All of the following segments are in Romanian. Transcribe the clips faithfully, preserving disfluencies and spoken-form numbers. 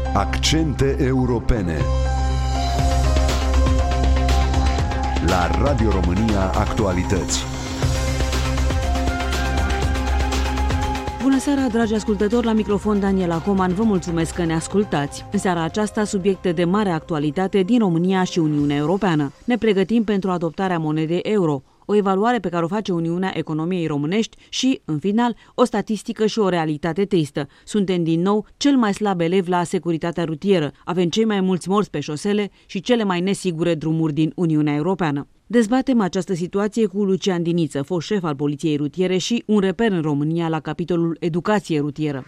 Accente europene. La Radio România Actualități. Bună seara, dragi ascultători, la microfon Daniela Coman, vă mulțumesc că ne ascultați. În seara aceasta, subiecte de mare actualitate din România și Uniunea Europeană. Ne pregătim pentru adoptarea monedei euro, o evaluare pe care o face Uniunea Economiei Românești și, în final, o statistică și o realitate tristă. Suntem din nou cel mai slab elev la securitatea rutieră, avem cei mai mulți morți pe șosele și cele mai nesigure drumuri din Uniunea Europeană. Dezbatem această situație cu Lucian Diniță, fost șef al Poliției Rutiere și un reper în România la capitolul educație rutieră.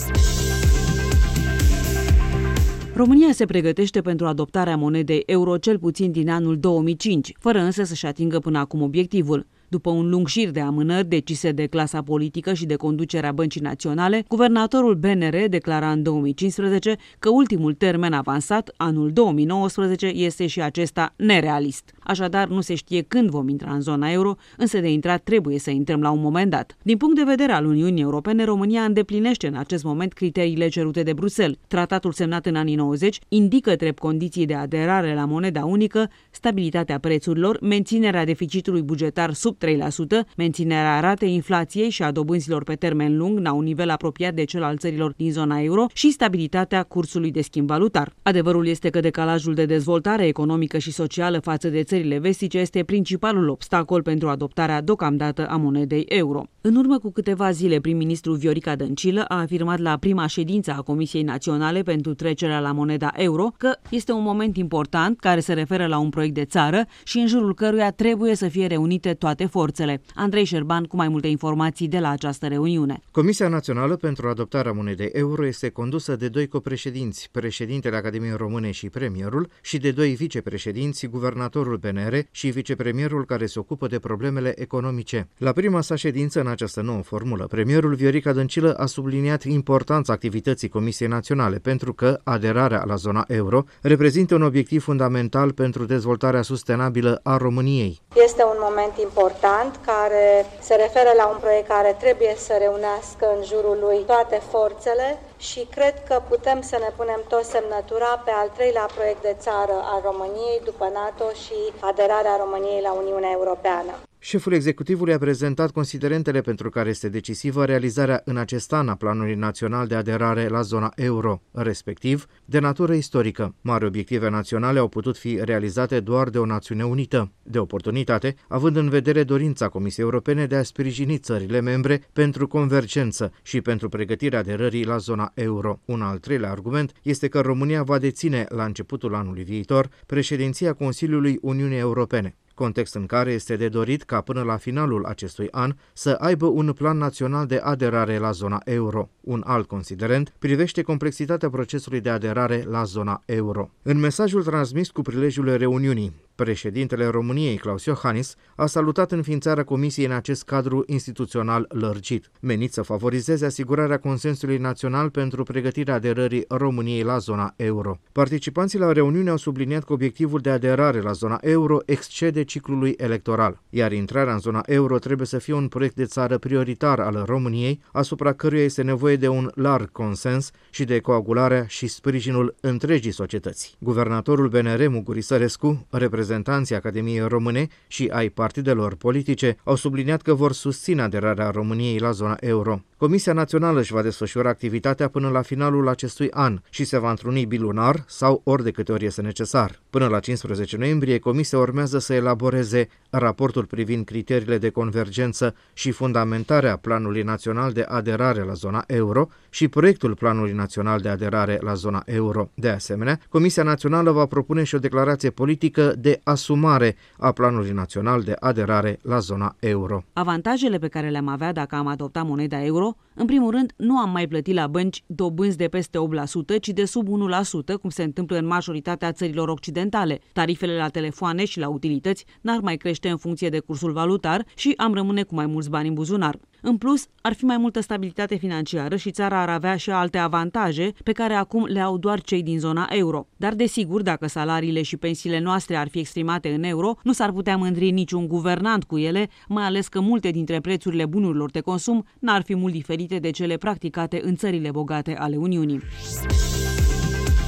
România se pregătește pentru adoptarea monedei euro cel puțin din anul două mii cinci, fără însă să-și atingă până acum obiectivul. După un lung șir de amânări decise de clasa politică și de conducerea Băncii Naționale, guvernatorul B N R declara în două mii cincisprezece că ultimul termen avansat, anul două mii nouăsprezece, este și acesta nerealist. Așadar, nu se știe când vom intra în zona euro, însă de intrat trebuie să intrăm la un moment dat. Din punct de vedere al Uniunii Europene, România îndeplinește în acest moment criteriile cerute de Bruxelles. Tratatul semnat în anii nouăzeci indică drept condiții de aderare la moneda unică stabilitatea prețurilor, menținerea deficitului bugetar sub trei la sută, menținerea ratei inflației și a dobânzilor pe termen lung la un nivel apropiat de cel al țărilor din zona euro și stabilitatea cursului de schimb valutar. Adevărul este că decalajul de dezvoltare economică și socială față de țările vestice este principalul obstacol pentru adoptarea deocamdată a monedei euro. În urmă cu câteva zile, prim-ministrul Viorica Dăncilă a afirmat la prima ședință a Comisiei Naționale pentru trecerea la moneda euro că este un moment important care se referă la un proiect de țară și în jurul căruia trebuie să fie reunite toate forțele. Andrei Șerban cu mai multe informații de la această reuniune. Comisia Națională pentru adoptarea monedei euro este condusă de doi copreședinți, președintele Academiei Române și premierul, și de doi vicepreședinți, guvernatorul B N R și vicepremierul care se ocupă de problemele economice. La prima sa ședință în această nouă formulă, premierul Viorica Dăncilă a subliniat importanța activității Comisiei Naționale pentru că aderarea la zona euro reprezintă un obiectiv fundamental pentru dezvoltarea sustenabilă a României. Este un moment important care se referă la un proiect care trebuie să reunească în jurul lui toate forțele și cred că putem să ne punem toți semnătura pe al treilea proiect de țară al României după NATO și aderarea României la Uniunea Europeană. Șeful executivului a prezentat considerentele pentru care este decisivă realizarea în acest an a Planului Național de Aderare la zona euro, respectiv de natură istorică. Mari obiective naționale au putut fi realizate doar de o națiune unită, de oportunitate, având în vedere dorința Comisiei Europene de a sprijini țările membre pentru convergență și pentru pregătirea aderării la zona euro. Un al treilea argument este că România va deține la începutul anului viitor președinția Consiliului Uniunii Europene, context în care este de dorit ca până la finalul acestui an să aibă un plan național de aderare la zona euro. Un alt considerent privește complexitatea procesului de aderare la zona euro. În mesajul transmis cu prilejul reuniunii, președintele României, Klaus Iohannis, a salutat înființarea Comisiei în acest cadru instituțional lărgit, menit să favorizeze asigurarea consensului național pentru pregătirea aderării României la zona euro. Participanții la reuniune au subliniat că obiectivul de aderare la zona euro excede ciclului electoral, iar intrarea în zona euro trebuie să fie un proiect de țară prioritar al României, asupra căruia este nevoie de un larg consens și de coagularea și sprijinul întregii societăți. Guvernatorul B N R, Muguri Sărescu, reprezentanții Academiei Române și ai partidelor politice au subliniat că vor susține aderarea României la zona euro. Comisia Națională își va desfășura activitatea până la finalul acestui an și se va întruni bilunar sau ori de câte ori este necesar. Până la cincisprezece noiembrie, Comisia urmează să elaboreze raportul privind criteriile de convergență și fundamentarea Planului Național de Aderare la zona euro și proiectul Planului Național de Aderare la zona euro. De asemenea, Comisia Națională va propune și o declarație politică de asumare a Planului Național de Aderare la zona euro. Avantajele pe care le-am avea dacă am adoptat moneda euro, în primul rând, nu am mai plătit la bănci dobânzi de peste opt la sută, ci de sub unu la sută, cum se întâmplă în majoritatea țărilor occidentale. Tarifele la telefoane și la utilități n-ar mai crește în funcție de cursul valutar și am rămâne cu mai mulți bani în buzunar. În plus, ar fi mai multă stabilitate financiară și țara ar avea și alte avantaje pe care acum le au doar cei din zona euro. Dar desigur, dacă salariile și pensiile noastre ar fi exprimate în euro, nu s-ar putea mândri niciun guvernant cu ele, mai ales că multe dintre prețurile bunurilor de consum n-ar fi mult diferite de cele practicate în țările bogate ale Uniunii.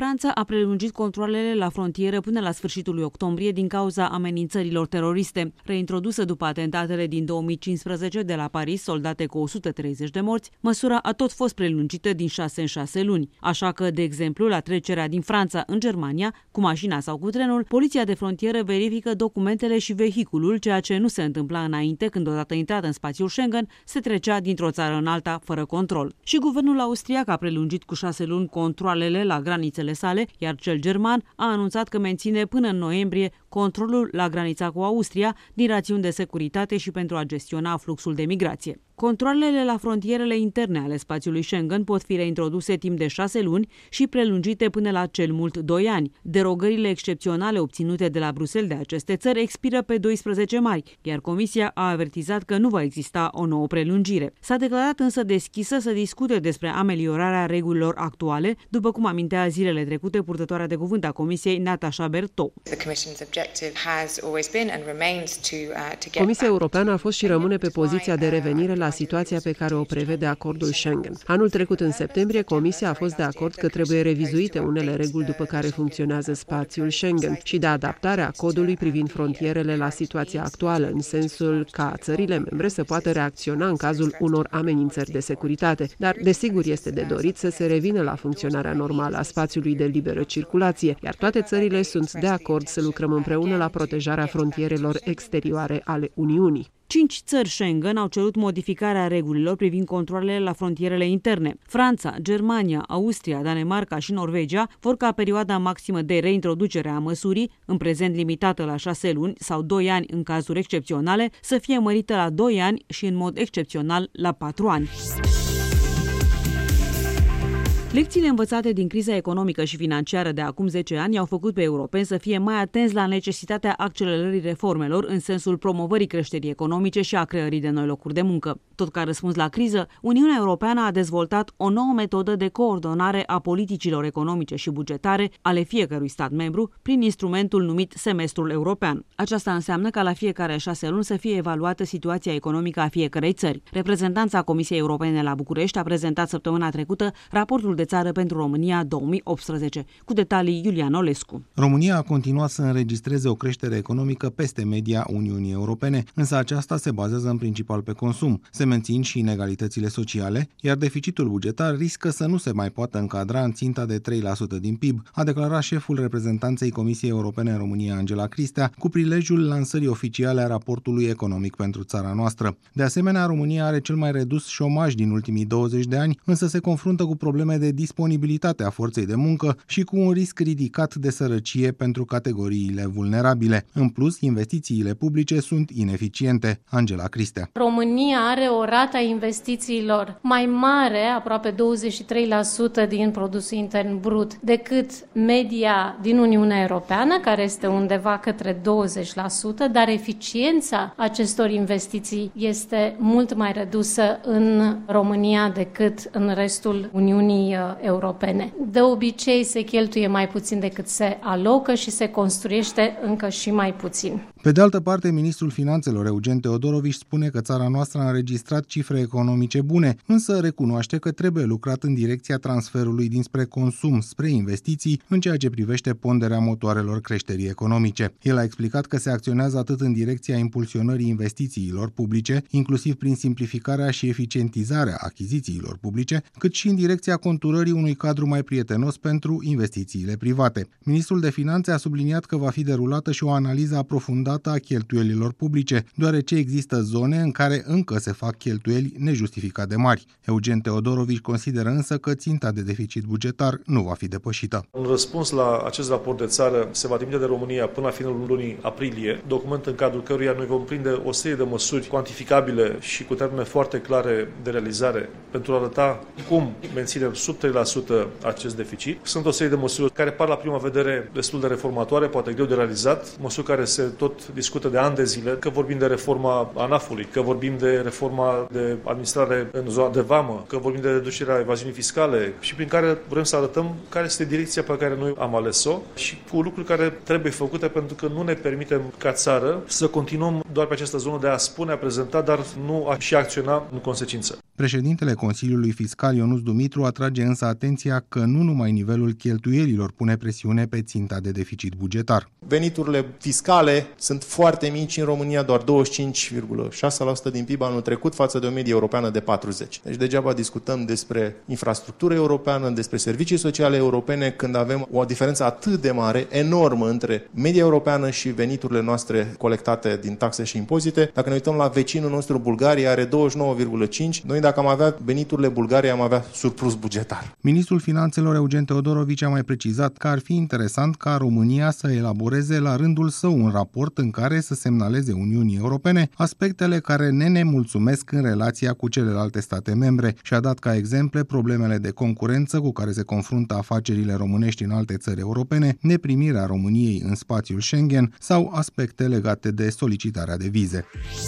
Franța a prelungit controalele la frontieră până la sfârșitul lui octombrie din cauza amenințărilor teroriste. Reintrodusă după atentatele din două mii cincisprezece de la Paris, soldate cu o sută treizeci de morți, măsura a tot fost prelungită din șase în șase luni. Așa că, de exemplu, la trecerea din Franța în Germania, cu mașina sau cu trenul, poliția de frontieră verifică documentele și vehiculul, ceea ce nu se întâmpla înainte, când odată intrat în spațiul Schengen, se trecea dintr-o țară în alta fără control. Și guvernul austriac a prelungit cu șase luni controalele la granițele sale, iar cel german a anunțat că menține până în noiembrie controlul la granița cu Austria din rațiuni de securitate și pentru a gestiona fluxul de migrație. Controalele la frontierele interne ale spațiului Schengen pot fi reintroduse timp de șase luni și prelungite până la cel mult doi ani. Derogările excepționale obținute de la Bruxelles de aceste țări expiră pe doisprezece mai, iar Comisia a avertizat că nu va exista o nouă prelungire. S-a declarat însă deschisă să discute despre ameliorarea regulilor actuale, după cum amintea zilele trecute purtătoarea de cuvânt a Comisiei, Natasha Bertou. Comisia Europeană a fost și rămâne pe poziția de revenire la situația pe care o prevede acordul Schengen. Anul trecut, în septembrie, Comisia a fost de acord că trebuie revizuite unele reguli după care funcționează spațiul Schengen și de adaptarea codului privind frontierele la situația actuală, în sensul ca țările membre să poată reacționa în cazul unor amenințări de securitate. Dar, desigur, este de dorit să se revină la funcționarea normală a spațiului de liberă circulație, iar toate țările sunt de acord să lucrăm împreună la protejarea frontierelor exterioare ale Uniunii. Cinci țări Schengen au cerut modificarea regulilor privind controalele la frontierele interne. Franța, Germania, Austria, Danemarca și Norvegia vor ca perioada maximă de reintroducere a măsurii, în prezent limitată la șase luni sau doi ani în cazuri excepționale, să fie mărită la doi ani și în mod excepțional la patru ani. Lecțiile învățate din criza economică și financiară de acum zece ani au făcut pe europeni să fie mai atenți la necesitatea accelerării reformelor în sensul promovării creșterii economice și a creării de noi locuri de muncă. Tot ca răspuns la criză, Uniunea Europeană a dezvoltat o nouă metodă de coordonare a politicilor economice și bugetare ale fiecărui stat membru prin instrumentul numit Semestrul European. Aceasta înseamnă ca la fiecare șase luni să fie evaluată situația economică a fiecărei țări. Reprezentanța Comisiei Europene la București a prezentat săptămâna trecută raportul de țară pentru România două mii optsprezece. Cu detalii, Iulian Olescu. România a continuat să înregistreze o creștere economică peste media Uniunii Europene, însă aceasta se bazează în principal pe consum. Se mențin și inegalitățile sociale, iar deficitul bugetar riscă să nu se mai poată încadra în ținta de trei la sută din P I B, a declarat șeful reprezentanței Comisiei Europene în România, Angela Cristea, cu prilejul lansării oficiale a raportului economic pentru țara noastră. De asemenea, România are cel mai redus șomaj din ultimii douăzeci de ani, însă se confruntă cu probleme de disponibilitatea forței de muncă și cu un risc ridicat de sărăcie pentru categoriile vulnerabile. În plus, investițiile publice sunt ineficiente. Angela Cristea. România are o rată a investițiilor mai mare, aproape douăzeci și trei la sută din produsul intern brut, decât media din Uniunea Europeană, care este undeva către douăzeci la sută, dar eficiența acestor investiții este mult mai redusă în România decât în restul Uniunii Europene. De obicei se cheltuie mai puțin decât se alocă și se construiește încă și mai puțin. Pe de altă parte, ministrul Finanțelor Eugen Teodorovici spune că țara noastră a înregistrat cifre economice bune, însă recunoaște că trebuie lucrat în direcția transferului dinspre consum spre investiții în ceea ce privește ponderea motoarelor creșterii economice. El a explicat că se acționează atât în direcția impulsionării investițiilor publice, inclusiv prin simplificarea și eficientizarea achizițiilor publice, cât și în direcția conturării unui cadru mai prietenos pentru investițiile private. Ministrul de Finanțe a subliniat că va fi derulată și o analiză aprofundată a cheltuielilor publice, deoarece există zone în care încă se fac cheltuieli nejustificat de mari. Eugen Teodorovici consideră însă că ținta de deficit bugetar nu va fi depășită. Un răspuns la acest raport de țară se va trimite de România până la finalul lunii aprilie, document în cadrul căruia noi vom prinde o serie de măsuri cuantificabile și cu termene foarte clare de realizare pentru a arăta cum menținem sub trei la sută acest deficit. Sunt o serie de măsuri care par la prima vedere destul de reformatoare, poate greu de realizat, măsuri care se tot tot discută de ani de zile, că vorbim de reforma ANAF-ului, că vorbim de reforma de administrare în zona de vamă, că vorbim de reducerea evaziunii fiscale și prin care vrem să arătăm care este direcția pe care noi am ales-o și cu lucruri care trebuie făcute pentru că nu ne permitem ca țară să continuăm doar pe această zonă de a spune, a prezenta, dar nu a și acționa în consecință. Președintele Consiliului Fiscal Ionuț Dumitru atrage însă atenția că nu numai nivelul cheltuielilor pune presiune pe ținta de deficit bugetar. Veniturile fiscale sunt foarte mici în România, doar douăzeci și cinci virgulă șase la sută din P I B anul trecut față de o medie europeană de patruzeci la sută. Deci degeaba discutăm despre infrastructură europeană, despre servicii sociale europene, când avem o diferență atât de mare, enormă, între media europeană și veniturile noastre colectate din taxe și impozite. Dacă ne uităm la vecinul nostru, Bulgaria, are douăzeci și nouă virgulă cinci. Noi, dacă am avea veniturile Bulgariei, am avea surplus bugetar. Ministrul Finanțelor Eugen Teodorovici a mai precizat că ar fi interesant ca România să elaboreze la rândul său un raport în care să semnaleze Uniunii Europene aspectele care ne nemulțumesc în relația cu celelalte state membre și a dat ca exemple problemele de concurență cu care se confruntă afacerile românești în alte țări europene, neprimirea României în spațiul Schengen sau aspecte legate de solicitarea de vize.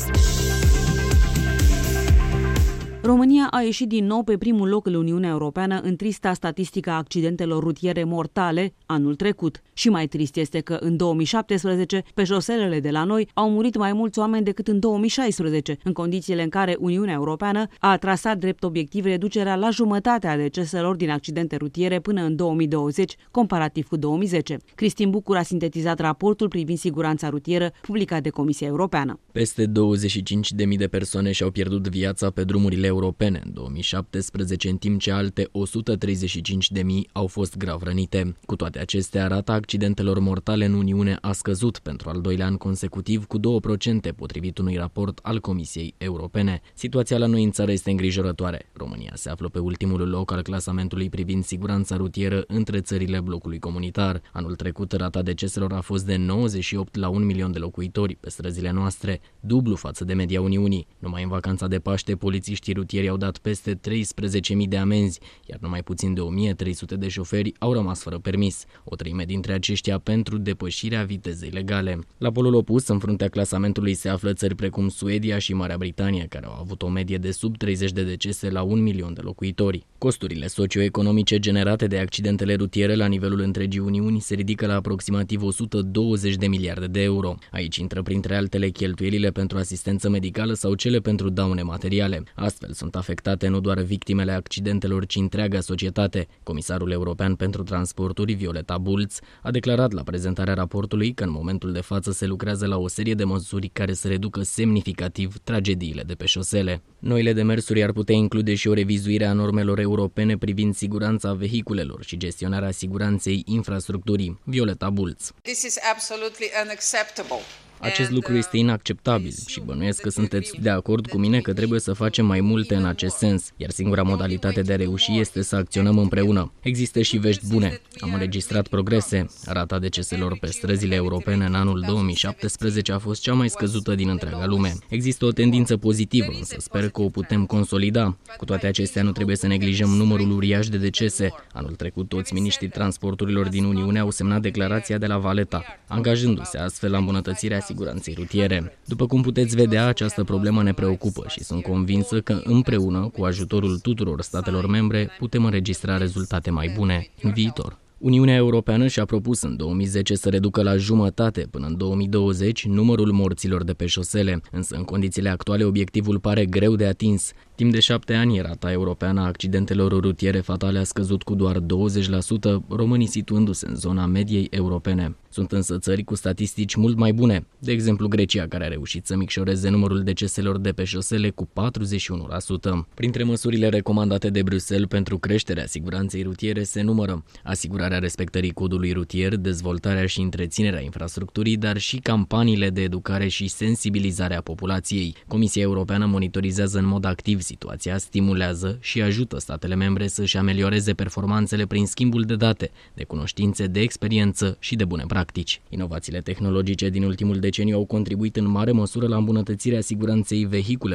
România a ieșit din nou pe primul loc în Uniunea Europeană în trista statistică a accidentelor rutiere mortale anul trecut. Și mai trist este că în două mii șaptesprezece, pe șoselele de la noi, au murit mai mulți oameni decât în două mii șaisprezece, în condițiile în care Uniunea Europeană a trasat drept obiectiv reducerea la jumătate a deceselor din accidente rutiere până în două mii douăzeci, comparativ cu două mii zece. Cristin Bucur a sintetizat raportul privind siguranța rutieră publicat de Comisia Europeană. Peste douăzeci și cinci de mii de persoane și-au pierdut viața pe drumurile europene în două mii șaptesprezece, în timp ce alte o sută treizeci și cinci de mii au fost grav rănite. Cu toate acestea, rata accidentelor mortale în Uniune a scăzut pentru al doilea an consecutiv cu două la sută, potrivit unui raport al Comisiei Europene. Situația la noi în țară este îngrijorătoare. România se află pe ultimul loc al clasamentului privind siguranța rutieră între țările blocului comunitar. Anul trecut, rata deceselor a fost de nouăzeci și opt la un milion de locuitori pe străzile noastre, dublu față de media Uniunii. Numai în vacanța de Paște, polițiștii rutieri au dat peste treisprezece mii de amenzi, iar numai puțin de o mie trei sute de șoferi au rămas fără permis, o treime dintre aceștia pentru depășirea vitezei legale. La polul opus, în fruntea clasamentului, se află țări precum Suedia și Marea Britanie, care au avut o medie de sub treizeci de decese la un milion de locuitori. Costurile socioeconomice generate de accidentele rutiere la nivelul întregii Uniuni se ridică la aproximativ o sută douăzeci de miliarde de euro. Aici intră printre altele cheltuielile pentru asistență medicală sau cele pentru daune materiale. Astfel sunt afectate nu doar victimele accidentelor, ci întreaga societate. Comisarul European pentru Transporturi, Violeta Bulc, a declarat la prezentarea raportului că în momentul de față se lucrează la o serie de măsuri care să reducă semnificativ tragediile de pe șosele. Noile demersuri ar putea include și o revizuire a normelor europene privind siguranța vehiculelor și gestionarea siguranței infrastructurii. Violeta Bulc. This is absolutely unacceptable. Acest lucru este inacceptabil și bănuiesc că sunteți de acord cu mine că trebuie să facem mai multe în acest sens, iar singura modalitate de a reuși este să acționăm împreună. Există și vești bune. Am înregistrat progrese. Rata deceselor pe străzile europene în anul două mii șaptesprezece a fost cea mai scăzută din întreaga lume. Există o tendință pozitivă, însă sper că o putem consolida. Cu toate acestea, nu trebuie să neglijăm numărul uriaș de decese. Anul trecut, toți miniștrii transporturilor din Uniune au semnat declarația de la Valeta, angajându-se astfel la îmbunătățirea siguranței rutiere. După cum puteți vedea, această problemă ne preocupă și sunt convinsă că împreună, cu ajutorul tuturor statelor membre, putem înregistra rezultate mai bune în viitor. Uniunea Europeană și-a propus în două mii zece să reducă la jumătate până în două mii douăzeci numărul morților de pe șosele, însă în condițiile actuale obiectivul pare greu de atins. Timp de șapte ani, rata europeană a accidentelor rutiere fatale a scăzut cu doar douăzeci la sută, românii situându-se în zona mediei europene. Sunt însă țări cu statistici mult mai bune, de exemplu Grecia, care a reușit să micșoreze numărul deceselor de pe șosele cu patruzeci și unu la sută. Printre măsurile recomandate de Bruxelles pentru creșterea siguranței rutiere se numără asigurarea respectării codului rutier, dezvoltarea și întreținerea infrastructurii, dar și campaniile de educare și sensibilizare a populației. Comisia Europeană monitorizează în mod activ situația, stimulează și ajută statele membre să-și amelioreze performanțele prin schimbul de date, de cunoștințe, de experiență și de bune practici. Inovațiile tehnologice din ultimul deceniu au contribuit în mare măsură la îmbunătățirea siguranței vehiculelor.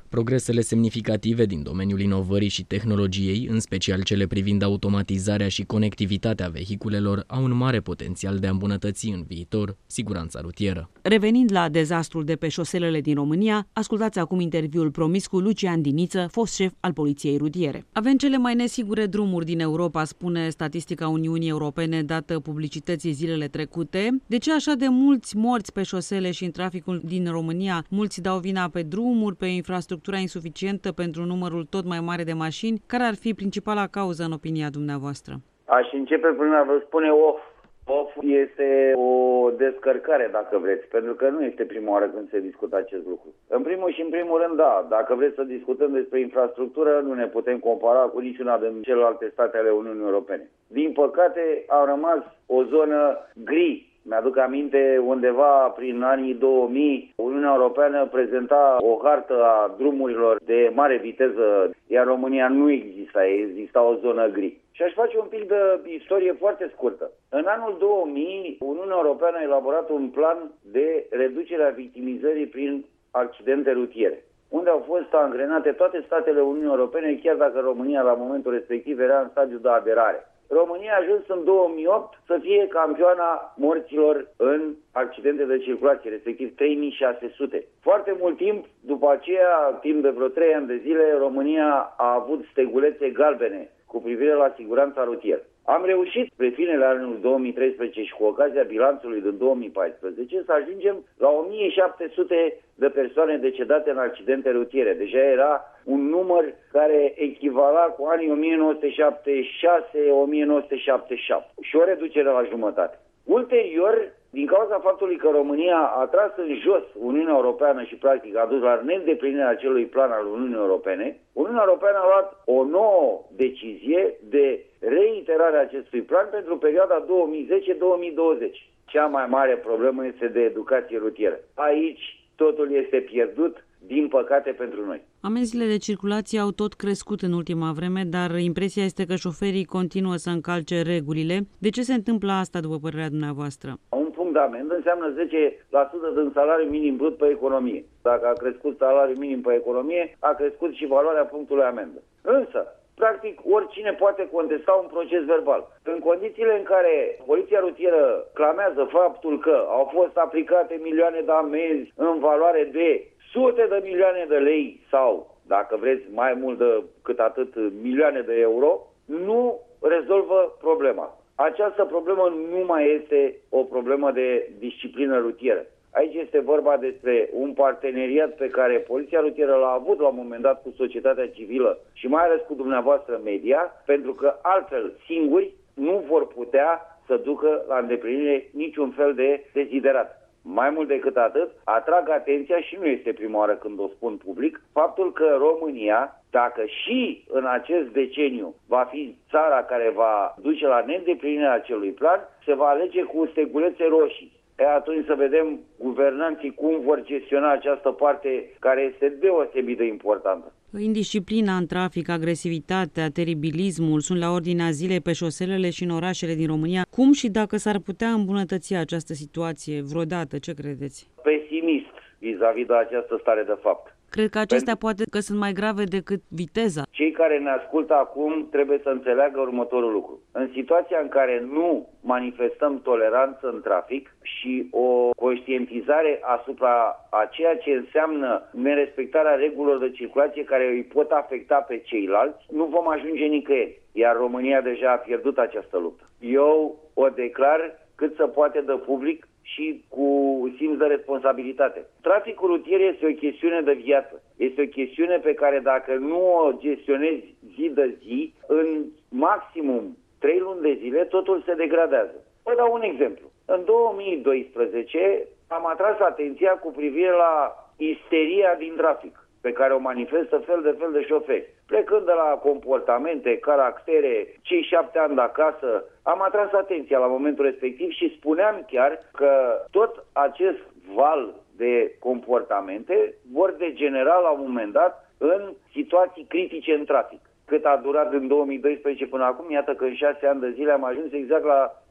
Progresele semnificative din domeniul inovării și tehnologiei, în special cele privind automatizarea și conectivitatea vehiculelor, au un mare potențial de a îmbunătăți în viitor siguranța rutieră. Revenind la dezastrul de pe șoselele din România, ascultați acum interviul promis cu Lucian Diniță, fost șef al Poliției Rutiere. Avem cele mai nesigure drumuri din Europa, spune statistica Uniunii Europene dată publicității zilele trecute. De ce așa de mulți morți pe șosele și în traficul din România? Mulți dau vina pe drumuri, pe infrastructura insuficientă pentru numărul tot mai mare de mașini. Care ar fi principala cauză în opinia dumneavoastră? Aș începe prin a vă spune off. Off este o descărcare, dacă vreți, pentru că nu este prima oară când se discută acest lucru. În primul și în primul rând, da, dacă vreți să discutăm despre infrastructură, nu ne putem compara cu niciuna din celelalte state ale Uniunii Europene. Din păcate, a rămas o zonă gri. Mi-aduc aminte, undeva prin anii două mii, Uniunea Europeană prezenta o hartă a drumurilor de mare viteză, iar România nu exista, exista o zonă gri. Și aș face un pic de istorie foarte scurtă. În anul două mii, Uniunea Europeană a elaborat un plan de reducere a victimizării prin accidente rutiere, unde au fost angrenate toate statele Uniunii Europene, chiar dacă România la momentul respectiv era în stadiu de aderare. România a ajuns în două mii opt să fie campioana morților în accidente de circulație, respectiv trei mii șase sute. Foarte mult timp, după aceea, timp de vreo trei ani de zile, România a avut stegulețe galbene cu privire la siguranța rutieră. Am reușit, spre finele anului două mii treisprezece și cu ocazia bilanțului din două mii paisprezece, să ajungem la o mie șapte sute de persoane decedate în accidente rutiere. Deja era un număr care echivala cu anii o mie nouă sute șaptezeci și șase - o mie nouă sute șaptezeci și șapte și o reducere la jumătate. Ulterior, din cauza faptului că România a tras în jos Uniunea Europeană și practic a dus la neîndeplinirea acelui plan al Uniunii Europene, Uniunea Europeană a luat o nouă decizie de reiterare a acestui plan pentru perioada două mii zece - două mii douăzeci. Cea mai mare problemă este de educație rutieră. Aici totul este pierdut, din păcate, pentru noi. Amenziile de circulație au tot crescut în ultima vreme, dar impresia este că șoferii continuă să încalce regulile. De ce se întâmplă asta, după părerea dumneavoastră? Un punct de amendă înseamnă zece la sută din salariul minim brut pe economie. Dacă a crescut salariul minim pe economie, a crescut și valoarea punctului amendă. Însă, practic, oricine poate contesta un proces verbal. În condițiile în care Poliția Rutieră clamează faptul că au fost aplicate milioane de amenzi în valoare de sute de milioane de lei sau, dacă vreți, mai mult decât atât, milioane de euro, nu rezolvă problema. Această problemă nu mai este o problemă de disciplină rutieră. Aici este vorba despre un parteneriat pe care Poliția Rutieră l-a avut la un moment dat cu societatea civilă și mai ales cu dumneavoastră media, pentru că altfel singuri nu vor putea să ducă la îndeplinire niciun fel de deziderat. Mai mult decât atât, atrag atenția, și nu este prima oară când o spun public, faptul că România, dacă și în acest deceniu va fi țara care va duce la neîndeplinirea acelui plan, se va alege cu stegulețe roșii. E atunci să vedem guvernanții cum vor gestiona această parte care este deosebit de importantă. Indisciplina în trafic, agresivitatea, teribilismul sunt la ordinea zilei pe șoselele și în orașele din România. Cum și dacă s-ar putea îmbunătăți această situație vreodată? Ce credeți? Pesimist vis-a-vis de această stare de fapt. Cred că acestea Pentru... poate că sunt mai grave decât viteza. Cei care ne ascultă acum trebuie să înțeleagă următorul lucru. În situația în care nu manifestăm toleranță în trafic și o conștientizare asupra a ceea ce înseamnă nerespectarea regulilor de circulație care îi pot afecta pe ceilalți, nu vom ajunge nicăieri. Iar România deja a pierdut această luptă. Eu o declar cât să poate de public și cu simț de responsabilitate. Traficul rutier este o chestiune de viață. Este o chestiune pe care dacă nu o gestionezi zi de zi, în maximum trei luni de zile, totul se degradează. Vă dau un exemplu. În două mii doisprezece am atras atenția cu privire la isteria din trafic, pe care o manifestă fel de fel de șoferi. Plecând de la comportamente, caractere, cei șapte ani de acasă, am atras atenția la momentul respectiv și spuneam chiar că tot acest val de comportamente vor degenera la un moment dat în situații critice în trafic. Cât a durat din două mii doisprezece până acum, iată că în șase ani de zile am ajuns exact la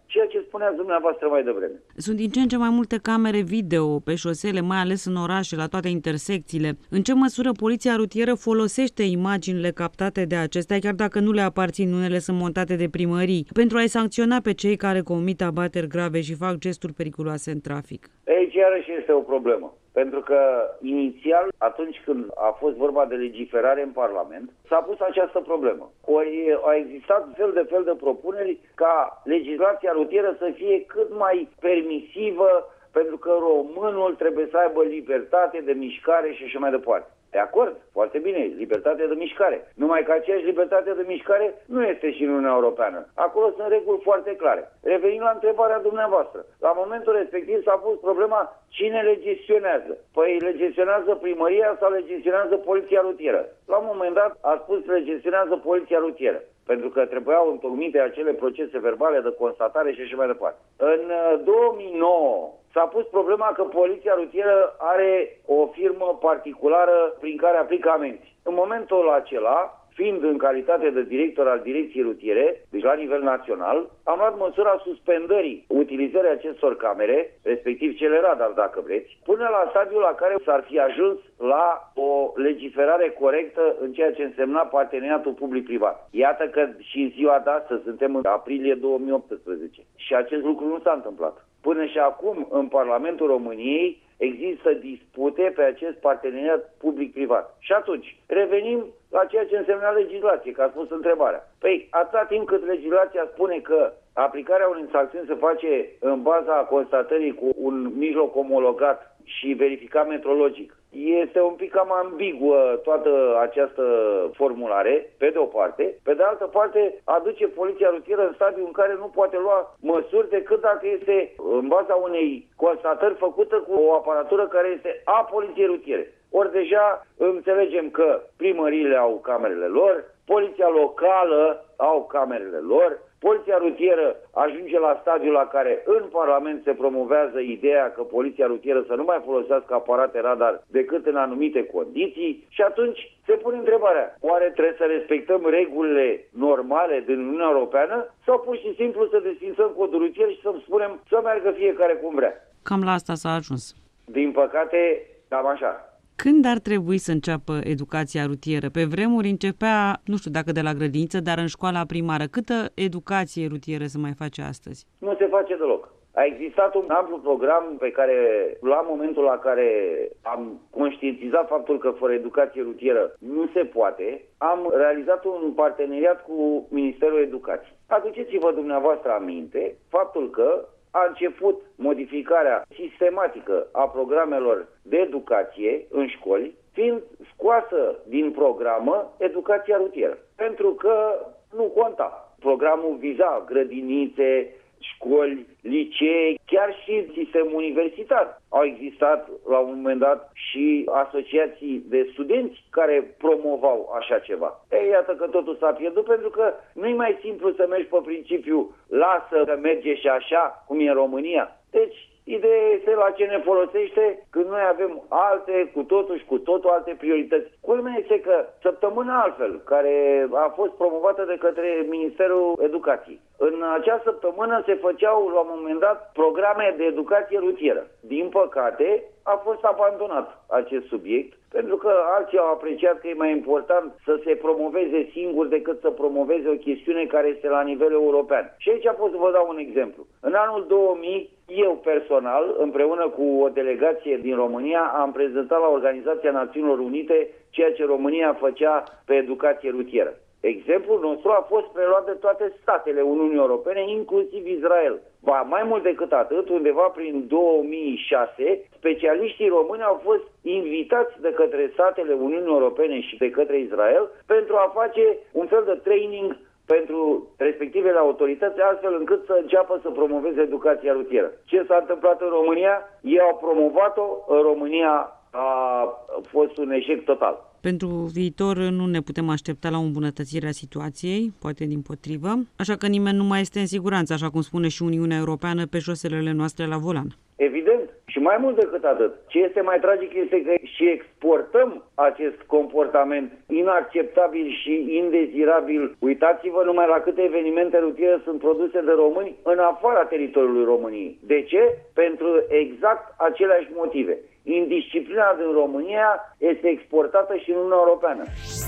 ceea ce spuneați dumneavoastră mai devreme. Sunt din ce în ce mai multe camere video pe șosele, mai ales în orașe, la toate intersecțiile. În ce măsură poliția rutieră folosește imaginile captate de acestea, chiar dacă nu le aparțin, unele sunt montate de primării, pentru a-i sancționa pe cei care comit abateri grave și fac gesturi periculoase în trafic? Aici iarăși este o problemă. Pentru că inițial, atunci când a fost vorba de legiferare în Parlament, s-a pus această problemă. Ori a existat fel de fel de propuneri ca legislația rutieră să fie cât mai permisivă, pentru că românul trebuie să aibă libertate de mișcare și așa mai departe. De acord, foarte bine, libertate de mișcare. Numai că aceeași libertate de mișcare nu este și în Uniunea Europeană. Acolo sunt reguli foarte clare. Revenind la întrebarea dumneavoastră, la momentul respectiv s-a pus problema cine le gestionează. Păi le gestionează primăria sau le gestionează poliția rutieră. La un moment dat a spus le gestionează poliția rutieră, pentru că trebuiau întocmite acele procese verbale de constatare și așa mai departe. În două mii nouă s-a pus problema că poliția rutieră are o firmă particulară prin care aplică amenzi. În momentul acela, fiind în calitate de director al direcției rutiere, deci la nivel național, am luat măsura suspendării utilizării acestor camere, respectiv cele radar, dacă vreți, până la stadiul la care s-ar fi ajuns la o legiferare corectă în ceea ce însemna parteneriatul public-privat. Iată că și în ziua de astăzi suntem în aprilie două mii optsprezece și acest lucru nu s-a întâmplat. Până și acum, în Parlamentul României, există dispute pe acest parteneriat public-privat. Și atunci, revenim la ceea ce însemna legislație, că a spus întrebarea. Păi, atâta timp cât legislația spune că aplicarea unei sancțiuni se face în baza constatării cu un mijloc omologat și verificat metrologic, este un pic cam ambiguă toată această formulare, pe de o parte. Pe de altă parte, aduce poliția rutieră în stadiul în care nu poate lua măsuri decât dacă este în baza unei constatări făcută cu o aparatură care este a poliției rutiere. Ori deja înțelegem că primăriile au camerele lor, poliția locală au camerele lor, poliția rutieră ajunge la stadiul la care în Parlament se promovează ideea că poliția rutieră să nu mai folosească aparate radar decât în anumite condiții și atunci se pune întrebarea, oare trebuie să respectăm regulile normale din Uniunea Europeană sau pur și simplu să desfințăm codul rutier și să spunem să meargă fiecare cum vrea? Cam la asta s-a ajuns. Din păcate, cam așa. Când ar trebui să înceapă educația rutieră? Pe vremuri începea, nu știu dacă de la grădiniță, dar în școala primară. Câtă educație rutieră se mai face astăzi? Nu se face deloc. A existat un amplu program pe care, la momentul la care am conștientizat faptul că fără educație rutieră nu se poate, am realizat un parteneriat cu Ministerul Educației. Aduceți-vă dumneavoastră aminte faptul că a început modificarea sistematică a programelor de educație în școli, fiind scoasă din programă educația rutieră. Pentru că nu conta. Programul viza grădinițe, școli, licee, chiar și sistemul universitar. Au existat la un moment dat și asociații de studenți care promovau așa ceva. Ei, iată că totul s-a pierdut pentru că nu e mai simplu să mergi pe principiu lasă că merge și așa, cum e în România. Deci, ideea este la ce ne folosește când noi avem alte, cu totul și cu totul alte priorități. Culmea este că săptămâna altfel, care a fost promovată de către Ministerul Educației, în acea săptămână se făceau la un moment dat programe de educație rutieră. Din păcate, a fost abandonat acest subiect, pentru că alții au apreciat că e mai important să se promoveze singur decât să promoveze o chestiune care este la nivel european. Și aici pot să vă dau un exemplu. În anul două mii, eu personal, împreună cu o delegație din România, am prezentat la Organizația Națiunilor Unite ceea ce România făcea pe educație rutieră. Exemplul nostru a fost preluat de toate statele Uniunii Europene, inclusiv Israel. Ba, mai mult decât atât, undeva prin două mii șase, specialiștii români au fost invitați de către statele Uniunii Europene și de către Israel pentru a face un fel de training pentru respectivele autorități, astfel încât să înceapă să promoveze educația rutieră. Ce s-a întâmplat în România? Ei au promovat-o, în România a fost un eșec total. Pentru viitor nu ne putem aștepta la o îmbunătățire a situației, poate dimpotrivă, așa că nimeni nu mai este în siguranță, așa cum spune și Uniunea Europeană, pe șoselele noastre la volan. Evident. Și mai mult decât atât, ce este mai tragic este că și exportăm acest comportament inacceptabil și indezirabil. Uitați-vă numai la câte evenimente rutiere sunt produse de români în afara teritoriului României. De ce? Pentru exact aceleași motive. Indisciplina din România este exportată și în Uniunea Europeană.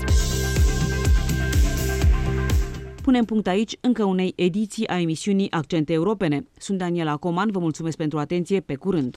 Punem punct aici încă unei ediții a emisiunii Accente Europene. Sunt Daniela Coman, vă mulțumesc pentru atenție, pe curând!